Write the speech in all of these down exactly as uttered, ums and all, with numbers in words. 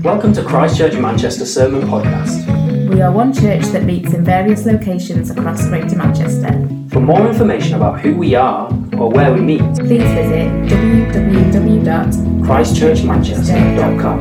Welcome to Christ Church Manchester Sermon Podcast. We are one church that meets in various locations across Greater Manchester. For more information about who we are or where we meet, please visit w w w dot christ church manchester dot com.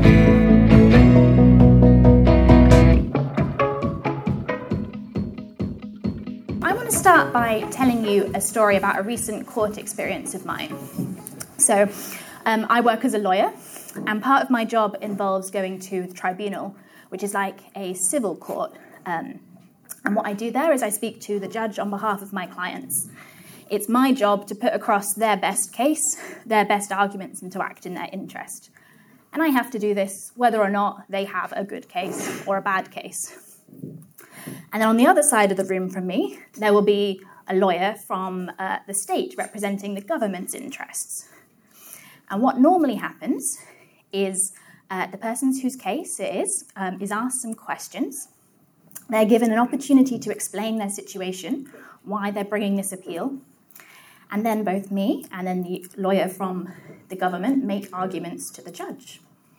I want to start by telling you a story about a recent court experience of mine. So, um, I work as a lawyer, and part of my job involves going to the tribunal, which is like a civil court. Um, and what I do there is I speak to the judge on behalf of my clients. It's my job to put across their best case, their best arguments, and to act in their interest. And I have to do this whether or not they have a good case or a bad case. And then on the other side of the room from me, there will be a lawyer from uh, the state representing the government's interests. And what normally happens is uh, the person whose case it is um, is asked some questions. They're given an opportunity to explain their situation, why they're bringing this appeal. And then both me and then the lawyer from the government make arguments to the judge.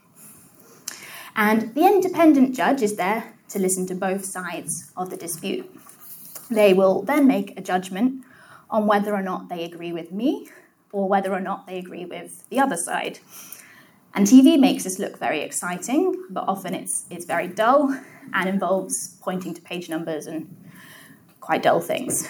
And the independent judge is there to listen to both sides of the dispute. They will then make a judgment on whether or not they agree with me or whether or not they agree with the other side. And T V makes this look very exciting, but often it's it's very dull and involves pointing to page numbers and quite dull things.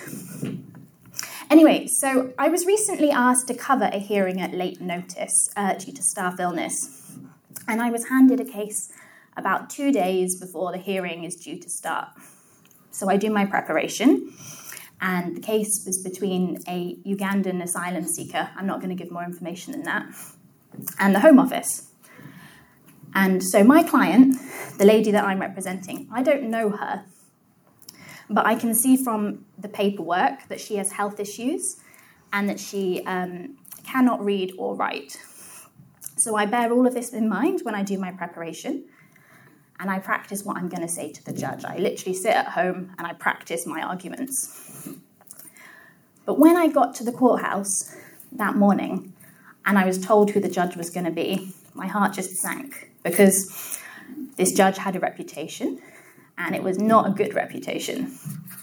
Anyway, so I was recently asked to cover a hearing at late notice uh, due to staff illness. And I was handed a case about two days before the hearing is due to start. So I do my preparation, and the case was between a Ugandan asylum seeker, I'm not going to give more information than that, and the Home Office. And so my client, the lady that I'm representing, I don't know her, but I can see from the paperwork that she has health issues and that she um, cannot read or write. So I bear all of this in mind when I do my preparation, and I practice what I'm going to say to the judge. I literally sit at home and I practice my arguments. But when I got to the courthouse that morning and I was told who the judge was going to be, my heart just sank, because this judge had a reputation and it was not a good reputation.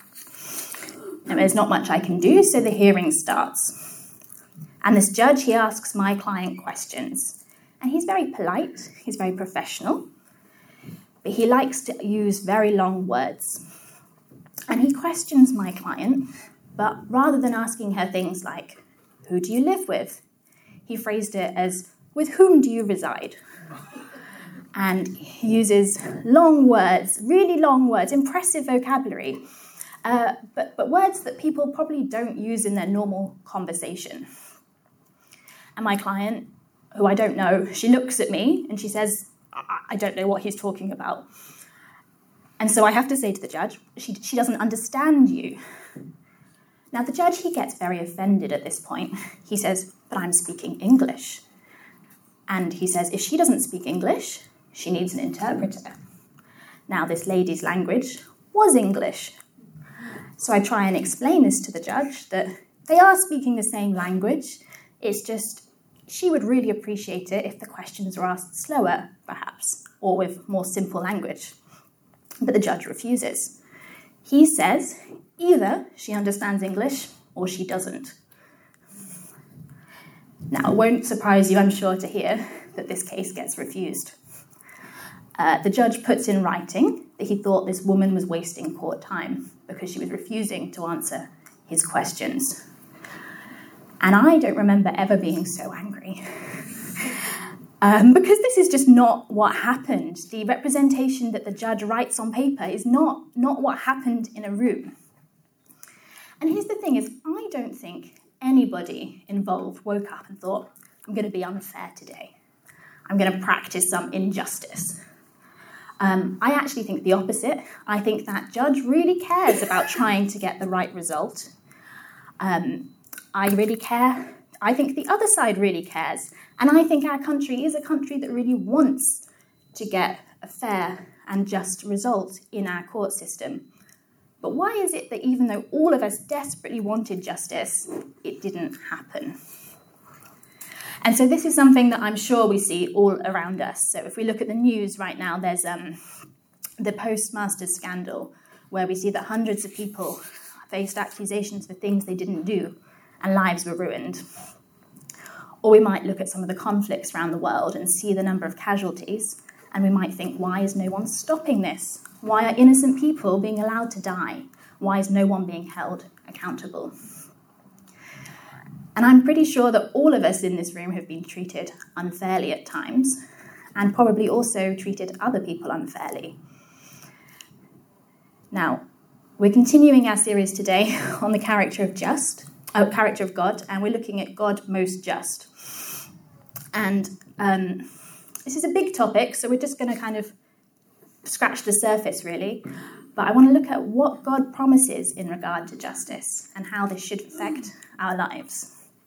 And there's not much I can do, so the hearing starts. And this judge, he asks my client questions. And he's very polite, he's very professional, but he likes to use very long words. And he questions my client, but rather than asking her things like, who do you live with? He phrased it as, with whom do you reside? And he uses long words, really long words, impressive vocabulary, uh, but, but words that people probably don't use in their normal conversation. And my client, who I don't know, she looks at me and she says, I, I don't know what he's talking about. And so I have to say to the judge, she, she doesn't understand you. Now, the judge, he gets very offended at this point. He says, but I'm speaking English. And he says, if she doesn't speak English, she needs an interpreter. Now, this lady's language was English. So I try and explain this to the judge, that they are speaking the same language. It's just, she would really appreciate it if the questions were asked slower, perhaps, or with more simple language. But the judge refuses. He says, either she understands English or she doesn't. Now, it won't surprise you, I'm sure, to hear that this case gets refused. Uh, the judge puts in writing that he thought this woman was wasting court time because she was refusing to answer his questions. And I don't remember ever being so angry. Um, because this is just not what happened. The representation that the judge writes on paper is not, not what happened in a room. And here's the thing is, I don't think anybody involved woke up and thought, I'm going to be unfair today. I'm going to practice some injustice. Um, I actually think the opposite. I think that judge really cares about trying to get the right result. Um, I really care. I think the other side really cares. And I think our country is a country that really wants to get a fair and just result in our court system. But why is it that even though all of us desperately wanted justice, it didn't happen? And so this is something that I'm sure we see all around us. So if we look at the news right now, there's um, the Postmasters scandal, where we see that hundreds of people faced accusations for things they didn't do, and lives were ruined. Or we might look at some of the conflicts around the world and see the number of casualties, and we might think, why is no one stopping this? Why are innocent people being allowed to die? Why is no one being held accountable? And I'm pretty sure that all of us in this room have been treated unfairly at times, and probably also treated other people unfairly. Now, we're continuing our series today on the character of just, uh, character of God, and we're looking at God most just. And um, this is a big topic, so we're just going to kind of scratch the surface, really. But I want to look at what God promises in regard to justice and how this should affect our lives.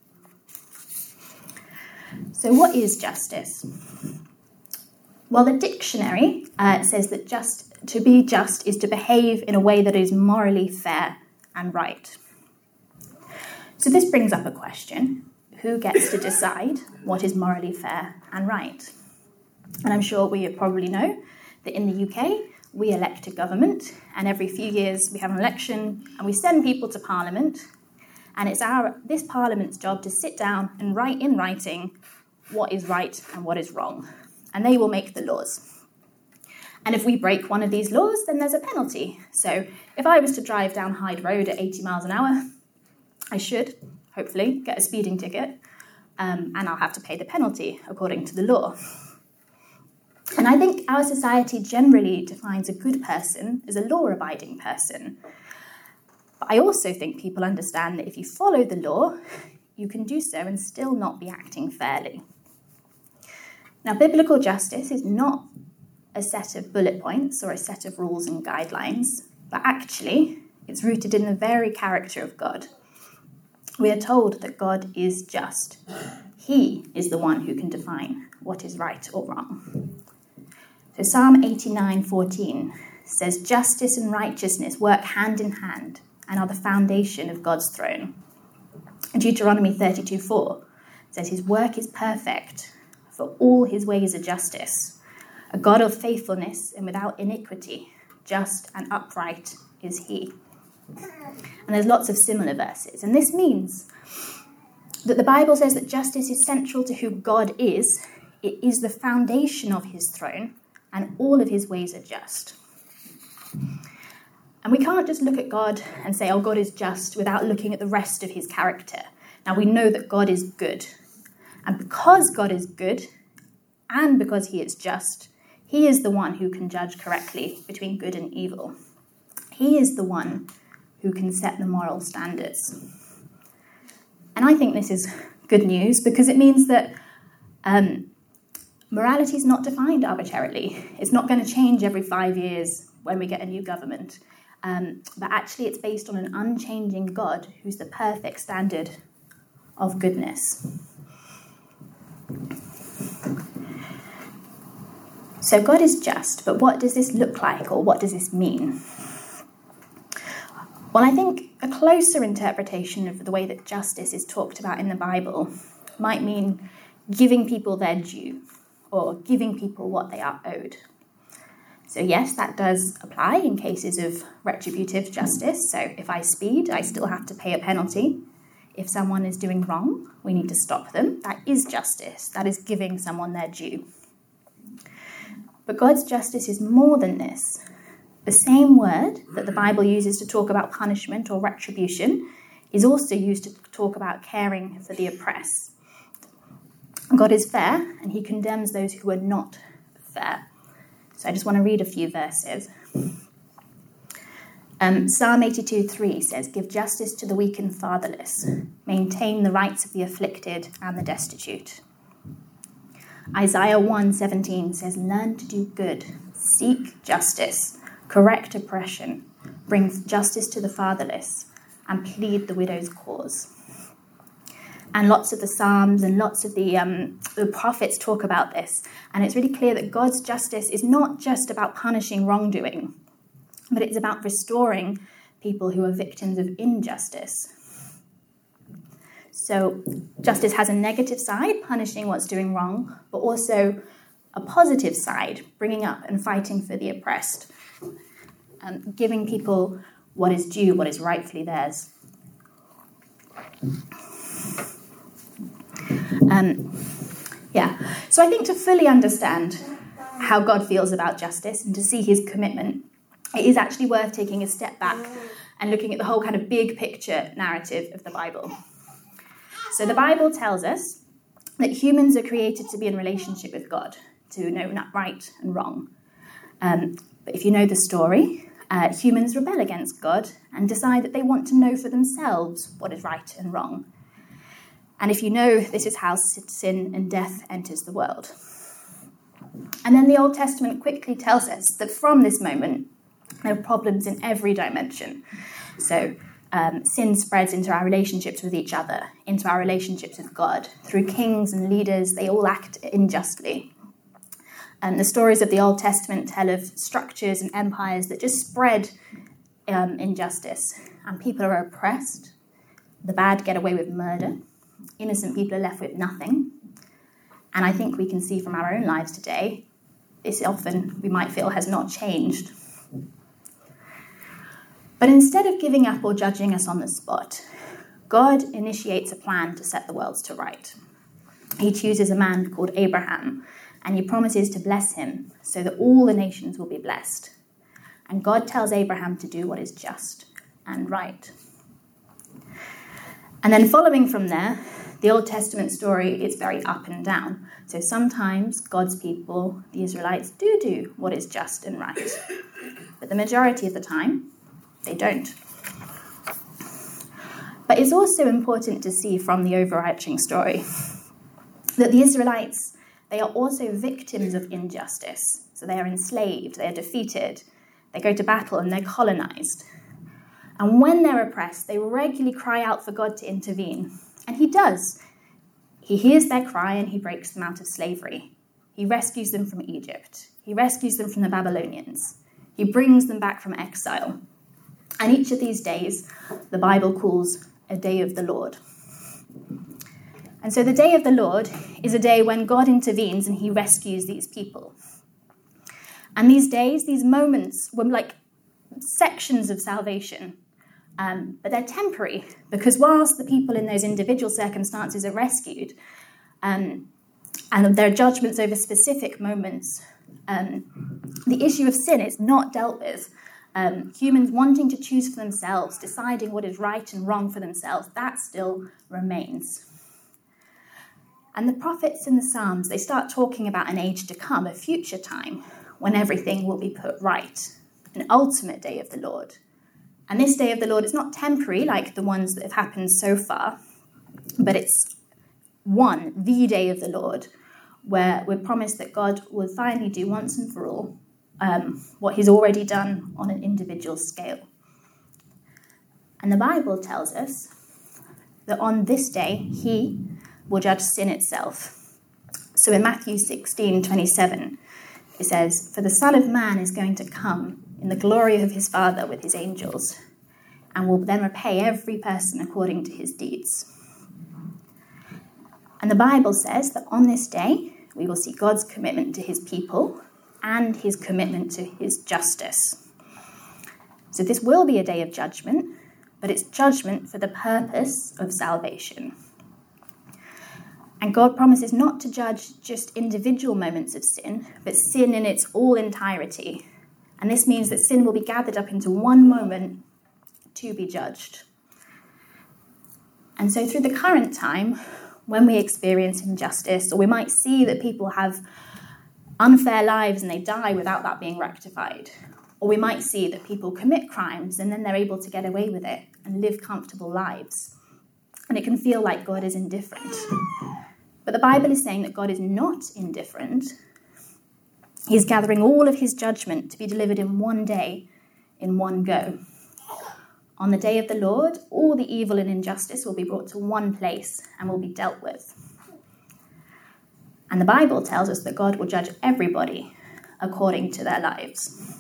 So what is justice? Well, the dictionary uh, says that just to be just is to behave in a way that is morally fair and right. So this brings up a question. Who gets to decide what is morally fair and right? And I'm sure we probably know that in the U K, we elect a government, and every few years we have an election, and we send people to Parliament, and it's our this Parliament's job to sit down and write in writing what is right and what is wrong, and they will make the laws. And if we break one of these laws, then there's a penalty. So if I was to drive down Hyde Road at eighty miles an hour, I should, hopefully, get a speeding ticket, um, and I'll have to pay the penalty according to the law. And I think our society generally defines a good person as a law-abiding person. But I also think people understand that if you follow the law, you can do so and still not be acting fairly. Now, biblical justice is not a set of bullet points or a set of rules and guidelines, but actually it's rooted in the very character of God. We are told that God is just. He is the one who can define what is right or wrong. So Psalm eighty-nine fourteen says, justice and righteousness work hand in hand and are the foundation of God's throne. Deuteronomy thirty-two four says his work is perfect, for all his ways are justice. A God of faithfulness and without iniquity, just and upright is he. And there's lots of similar verses. And this means that the Bible says that justice is central to who God is. It is the foundation of his throne, and all of his ways are just. And we can't just look at God and say, oh, God is just, without looking at the rest of his character. Now, we know that God is good. And because God is good, and because he is just, he is the one who can judge correctly between good and evil. He is the one who can set the moral standards. And I think this is good news because it means that um, morality is not defined arbitrarily. It's not going to change every five years when we get a new government. Um, but actually it's based on an unchanging God who's the perfect standard of goodness. So God is just, but what does this look like, or what does this mean? Well, I think a closer interpretation of the way that justice is talked about in the Bible might mean giving people their due, or giving people what they are owed. So yes, that does apply in cases of retributive justice. So if I speed, I still have to pay a penalty. If someone is doing wrong, we need to stop them. That is justice. That is giving someone their due. But God's justice is more than this. The same word that the Bible uses to talk about punishment or retribution is also used to talk about caring for the oppressed. God is fair, and he condemns those who are not fair. So I just want to read a few verses. Um, Psalm eighty-two three says, give justice to the weak and fatherless, maintain the rights of the afflicted and the destitute. Isaiah one seventeen says, learn to do good, seek justice, correct oppression, bring justice to the fatherless, and plead the widow's cause. And lots of the Psalms and lots of the, um, the prophets talk about this. And it's really clear that God's justice is not just about punishing wrongdoing, but it's about restoring people who are victims of injustice. So justice has a negative side, punishing what's doing wrong, but also a positive side, bringing up and fighting for the oppressed, um, giving people what is due, what is rightfully theirs. Um, yeah, so I think to fully understand how God feels about justice and to see his commitment, it is actually worth taking a step back and looking at the whole kind of big picture narrative of the Bible. So the Bible tells us that humans are created to be in relationship with God, to know right and wrong. Um, but if you know the story, uh, humans rebel against God and decide that they want to know for themselves what is right and wrong. And if you know, this is how sin and death enters the world. And then the Old Testament quickly tells us that from this moment, there are problems in every dimension. So um, sin spreads into our relationships with each other, into our relationships with God. Through kings and leaders, they all act unjustly. And the stories of the Old Testament tell of structures and empires that just spread um, injustice. And people are oppressed. The bad get away with murder. Innocent people are left with nothing. And I think we can see from our own lives today, this often, we might feel, has not changed. But instead of giving up or judging us on the spot, God initiates a plan to set the world to right. He chooses a man called Abraham, and he promises to bless him so that all the nations will be blessed. And God tells Abraham to do what is just and right. And then following from there, the Old Testament story is very up and down. So sometimes God's people, the Israelites, do do what is just and right. But the majority of the time, they don't. But it's also important to see from the overarching story that the Israelites, they are also victims of injustice. So they are enslaved, they are defeated, they go to battle and they're colonized. And when they're oppressed, they regularly cry out for God to intervene. And he does. He hears their cry and he breaks them out of slavery. He rescues them from Egypt. He rescues them from the Babylonians. He brings them back from exile. And each of these days, the Bible calls a day of the Lord. And so the day of the Lord is a day when God intervenes and he rescues these people. And these days, these moments were like sections of salvation. Um, but they're temporary, because whilst the people in those individual circumstances are rescued, um, and there are judgments over specific moments, um, the issue of sin is not dealt with. Um, humans wanting to choose for themselves, deciding what is right and wrong for themselves, that still remains. And the prophets in the Psalms, they start talking about an age to come, a future time, when everything will be put right, an ultimate day of the Lord. And this day of the Lord is not temporary like the ones that have happened so far, but it's one, the day of the Lord, where we're promised that God will finally do once and for all um, what he's already done on an individual scale. And the Bible tells us that on this day, he will judge sin itself. So in Matthew sixteen twenty-seven, it says, "For the Son of Man is going to come in the glory of his Father with his angels, and will then repay every person according to his deeds." And the Bible says that on this day, we will see God's commitment to his people and his commitment to his justice. So this will be a day of judgment, but it's judgment for the purpose of salvation. And God promises not to judge just individual moments of sin, but sin in its all entirety. And this means that sin will be gathered up into one moment to be judged. And so through the current time, when we experience injustice, or we might see that people have unfair lives and they die without that being rectified, or we might see that people commit crimes and then they're able to get away with it and live comfortable lives. And it can feel like God is indifferent. But the Bible is saying that God is not indifferent. He's gathering all of his judgment to be delivered in one day, in one go. On the day of the Lord, all the evil and injustice will be brought to one place and will be dealt with. And the Bible tells us that God will judge everybody according to their lives.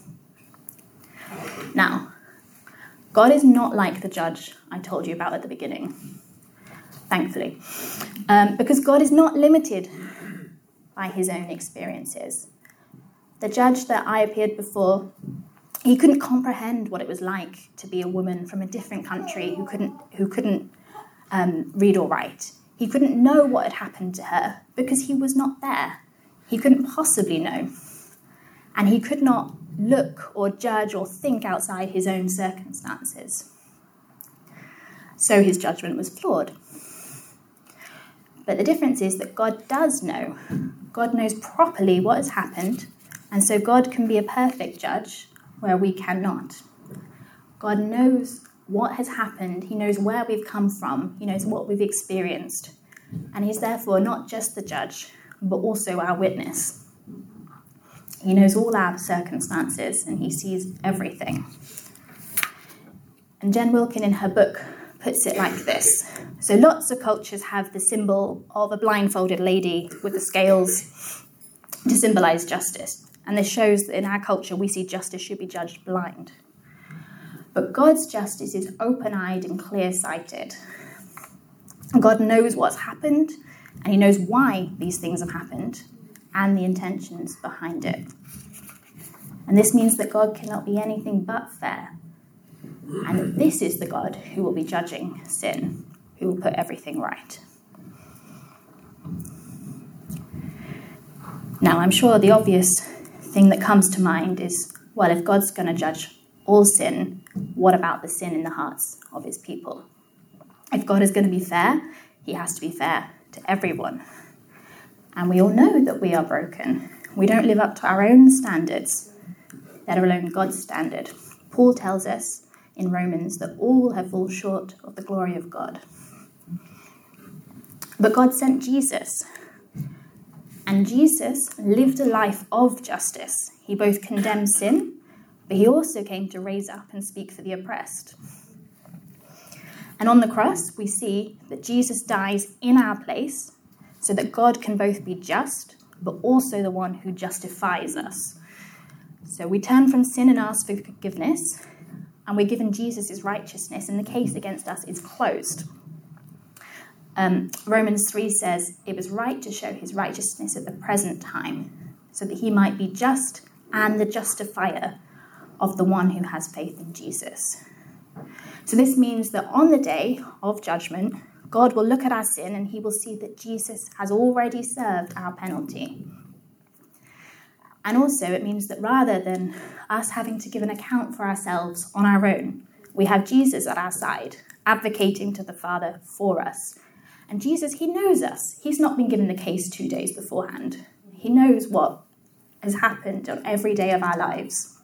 Now, God is not like the judge I told you about at the beginning. thankfully. Um, because God is not limited by his own experiences. The judge that I appeared before, he couldn't comprehend what it was like to be a woman from a different country who couldn't who couldn't um, read or write. He couldn't know what had happened to her because he was not there. He couldn't possibly know. And he could not look or judge or think outside his own circumstances. So his judgment was flawed. But the difference is that God does know. God knows properly what has happened, and so God can be a perfect judge where we cannot. God knows what has happened. He knows where we've come from. He knows what we've experienced. And he's therefore not just the judge, but also our witness. He knows all our circumstances, and he sees everything. And Jen Wilkin, in her book, puts it like this. So lots of cultures have the symbol of a blindfolded lady with the scales to symbolize justice. And this shows that in our culture, we see justice should be judged blind. But God's justice is open-eyed and clear-sighted. God knows what's happened, and he knows why these things have happened, and the intentions behind it. And this means that God cannot be anything but fair. And this is the God who will be judging sin, who will put everything right. Now, I'm sure the obvious thing that comes to mind is, well, if God's going to judge all sin, what about the sin in the hearts of his people? If God is going to be fair, he has to be fair to everyone. And we all know that we are broken. We don't live up to our own standards, let alone God's standard. Paul tells us in Romans that all have fallen short of the glory of God. But God sent Jesus, and Jesus lived a life of justice. He both condemned sin, but he also came to raise up and speak for the oppressed. And on the cross, we see that Jesus dies in our place so that God can both be just, but also the one who justifies us. So we turn from sin and ask for forgiveness, and we're given Jesus' righteousness, and the case against us is closed. Um, Romans three says, it was right to show his righteousness at the present time, so that he might be just and the justifier of the one who has faith in Jesus. So this means that on the day of judgment, God will look at our sin and he will see that Jesus has already served our penalty. And also it means that rather than us having to give an account for ourselves on our own, we have Jesus at our side, advocating to the Father for us. And Jesus, he knows us. He's not been given the case two days beforehand. He knows what has happened on every day of our lives.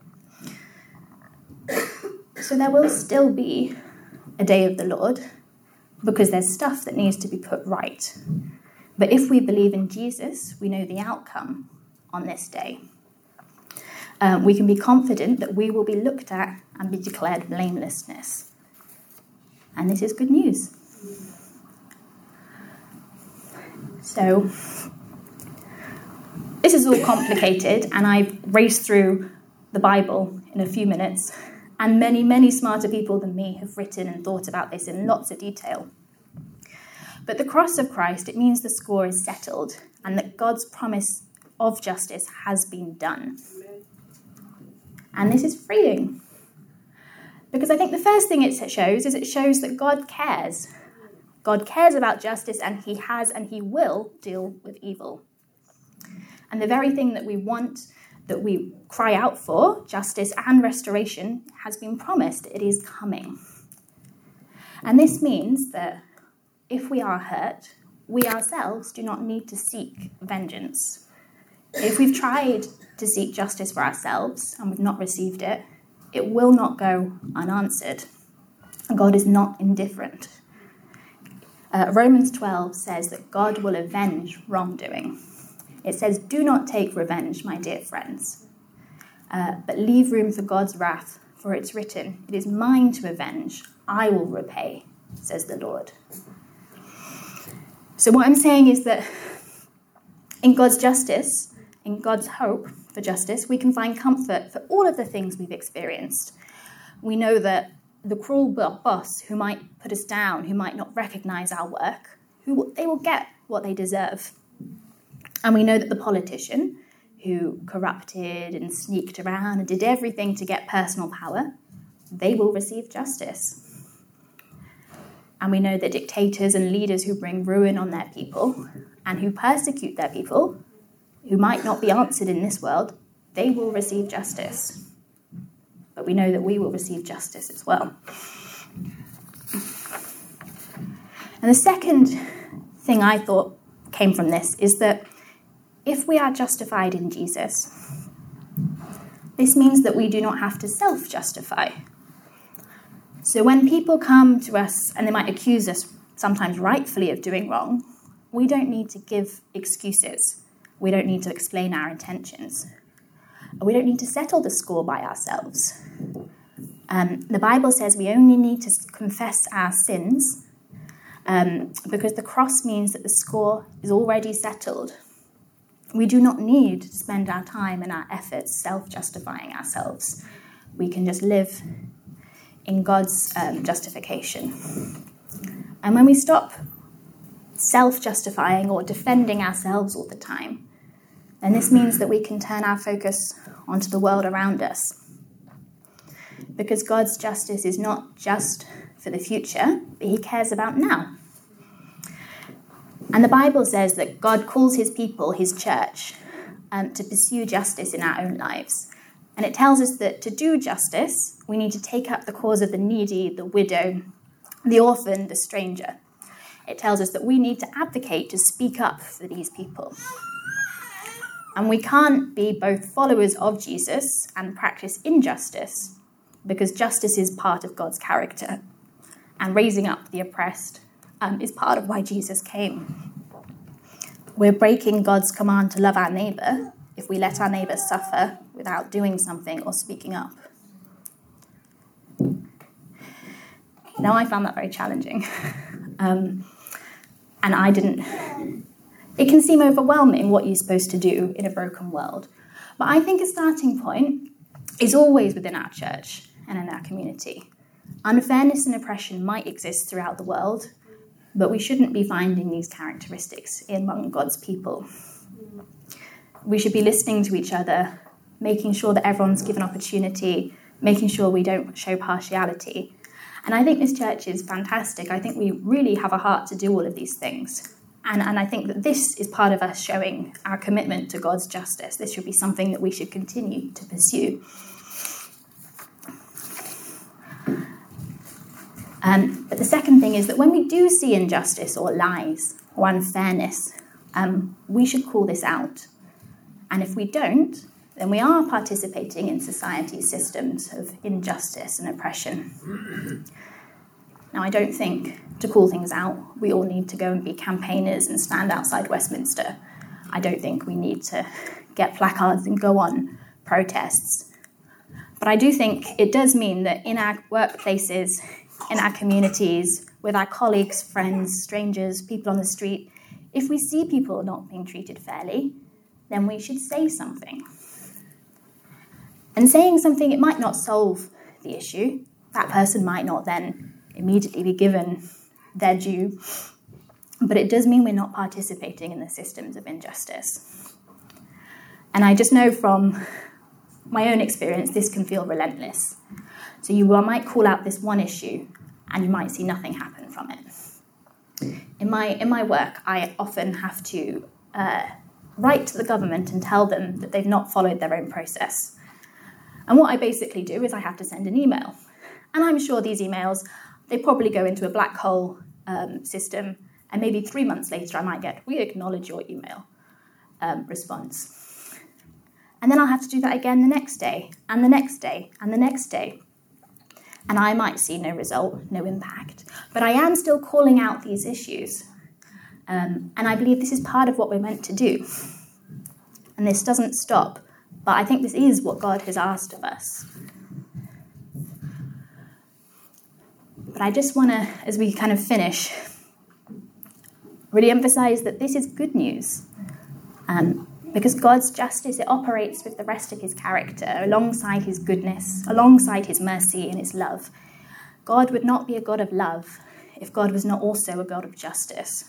So there will still be a day of the Lord, because there's stuff that needs to be put right. But if we believe in Jesus, we know the outcome on this day. Um, we can be confident that we will be looked at and be declared blamelessness. And this is good news. So, this is all complicated, and I've raced through the Bible in a few minutes, and many, many smarter people than me have written and thought about this in lots of detail. But the cross of Christ, it means the score is settled, and that God's promise of justice has been done. And this is freeing. Because I think the first thing it shows is it shows that God cares. God cares about justice, and he has and he will deal with evil. And the very thing that we want, that we cry out for, justice and restoration, has been promised. It is coming. And this means that if we are hurt, we ourselves do not need to seek vengeance. If we've tried to seek justice for ourselves and we've not received it, it will not go unanswered. God is not indifferent. Uh, Romans twelve says that God will avenge wrongdoing. It says, do not take revenge, my dear friends, uh, but leave room for God's wrath, for it's written, it is mine to avenge, I will repay, says the Lord. So what I'm saying is that in God's justice, in God's hope for justice, we can find comfort for all of the things we've experienced. We know that the cruel boss who might put us down, who might not recognise our work, who they will get what they deserve. And we know that the politician who corrupted and sneaked around and did everything to get personal power, they will receive justice. And we know that dictators and leaders who bring ruin on their people and who persecute their people, who might not be answered in this world, they will receive justice. But we know that we will receive justice as well. And the second thing I thought came from this is that if we are justified in Jesus, this means that we do not have to self-justify. So when people come to us and they might accuse us, sometimes rightfully, of doing wrong, we don't need to give excuses. We don't need to explain our intentions. We don't need to settle the score by ourselves. Um, the Bible says we only need to confess our sins um, because the cross means that the score is already settled. We do not need to spend our time and our efforts self-justifying ourselves. We can just live in God's um, justification. And when we stop self-justifying or defending ourselves all the time, then this means that we can turn our focus onto the world around us. Because God's justice is not just for the future, but he cares about now. And the Bible says that God calls his people, his church, um, to pursue justice in our own lives. And it tells us that to do justice, we need to take up the cause of the needy, the widow, the orphan, the stranger. It tells us that we need to advocate, to speak up for these people. And we can't be both followers of Jesus and practice injustice, because justice is part of God's character. And raising up the oppressed um, is part of why Jesus came. We're breaking God's command to love our neighbour if we let our neighbour suffer without doing something or speaking up. Now, I found that very challenging. um, and I didn't... It can seem overwhelming what you're supposed to do in a broken world. But I think a starting point is always within our church and in our community. Unfairness and oppression might exist throughout the world, but we shouldn't be finding these characteristics among God's people. We should be listening to each other, making sure that everyone's given opportunity, making sure we don't show partiality. And I think this church is fantastic. I think we really have a heart to do all of these things. And, and I think that this is part of us showing our commitment to God's justice. This should be something that we should continue to pursue. Um, but the second thing is that when we do see injustice or lies or unfairness, um, we should call this out. And if we don't, then we are participating in society's systems of injustice and oppression. Now, I don't think to call things out, we all need to go and be campaigners and stand outside Westminster. I don't think we need to get placards and go on protests. But I do think it does mean that in our workplaces, in our communities, with our colleagues, friends, strangers, people on the street, if we see people not being treated fairly, then we should say something. And saying something, it might not solve the issue. That person might not then immediately be given their due, but it does mean we're not participating in the systems of injustice. And I just know from my own experience, this can feel relentless. So you might call out this one issue and you might see nothing happen from it. In my in my work, I often have to uh, write to the government and tell them that they've not followed their own process. And what I basically do is I have to send an email. And I'm sure these emails, they probably go into a black hole um, system, and maybe three months later I might get, we acknowledge your email um, response. And then I'll have to do that again the next day, and the next day, and the next day. And I might see no result, no impact. But I am still calling out these issues. Um, and I believe this is part of what we're meant to do. And this doesn't stop. But I think this is what God has asked of us. But I just want to, as we kind of finish, really emphasize that this is good news. Um, because God's justice, it operates with the rest of his character, alongside his goodness, alongside his mercy and his love. God would not be a God of love if God was not also a God of justice.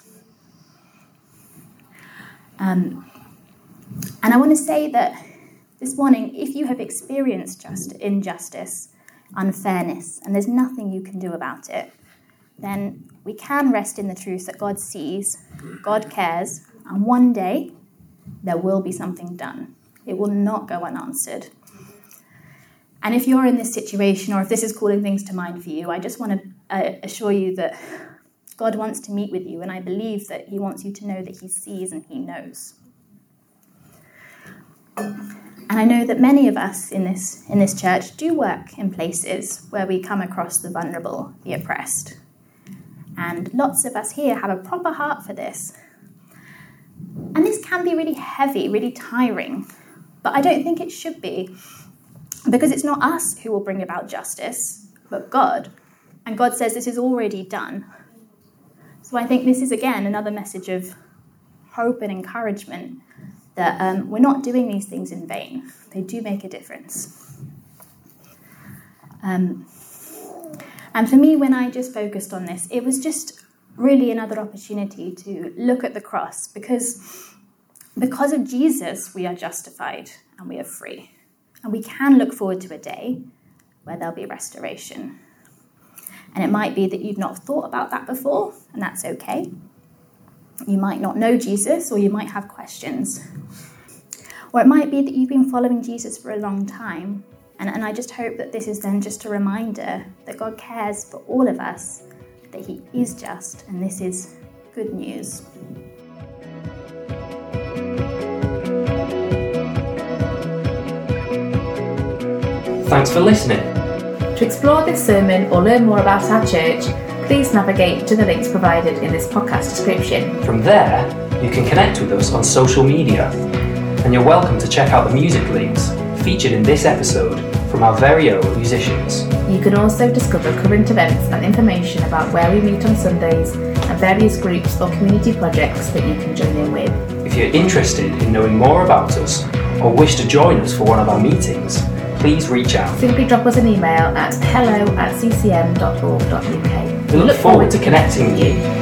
Um, and I want to say that this morning, if you have experienced just injustice, unfairness, and there's nothing you can do about it, then we can rest in the truth that God sees, God cares, and one day there will be something done. It will not go unanswered. And if you're in this situation, or if this is calling things to mind for you, I just want to uh, assure you that God wants to meet with you, and I believe that he wants you to know that he sees and he knows. And I know that many of us in this in this church do work in places where we come across the vulnerable, the oppressed. And lots of us here have a proper heart for this. And this can be really heavy, really tiring, but I don't think it should be, because it's not us who will bring about justice, but God. And God says this is already done. So I think this is, again, another message of hope and encouragement that um, we're not doing these things in vain. They do make a difference. Um, and for me, when I just focused on this, it was just really another opportunity to look at the cross, because because of Jesus, we are justified and we are free. And we can look forward to a day where there'll be restoration. And it might be that you've not thought about that before, and that's okay. You might not know Jesus, or you might have questions. Or it might be that you've been following Jesus for a long time. And, and I just hope that this is then just a reminder that God cares for all of us, that he is just, and this is good news. Thanks for listening. To explore this sermon or learn more about our church, please navigate to the links provided in this podcast description. From there, you can connect with us on social media, and you're welcome to check out the music links featured in this episode from our very own musicians. You can also discover current events and information about where we meet on Sundays and various groups or community projects that you can join in with. If you're interested in knowing more about us or wish to join us for one of our meetings, please reach out. Simply drop us an email at hello at c c m dot org dot u k. We look forward to connecting with you.